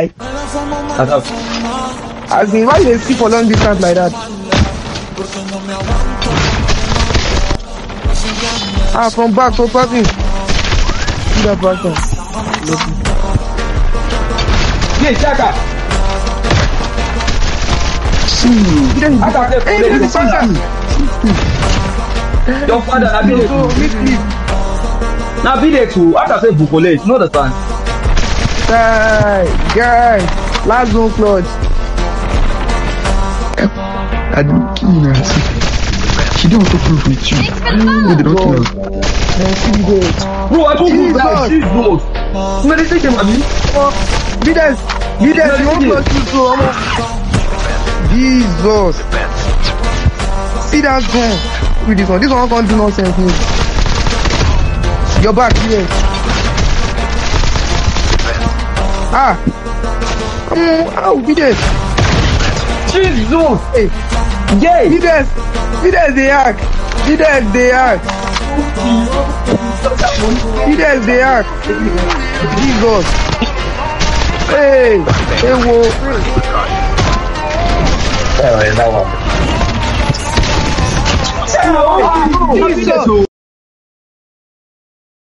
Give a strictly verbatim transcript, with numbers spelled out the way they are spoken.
guy. As in, why they see for long distance like that? Ah, from back, from parking. See that person. Yeah, Chaka. Hmm. I got hey, the person. Your father, I be there. Now be there too. After say Bukole, you know the time. Guy, guy, last zone clutch. I don't kill her. She don't want to prove with you. No, they don't kill her. Bro, I don't do that. She's good. No, they take him, Abi. Be there, be there. You want plus two, so Jesus. See that gun with this one. This one can't do nonsense. You're back here. Ah, come on, I'll be there. Jesus. Hey, yeah. Be there, be there. They act. Be there, they act. Be there, they act. Jesus. Hey, hey, whoa. That one. Jesus.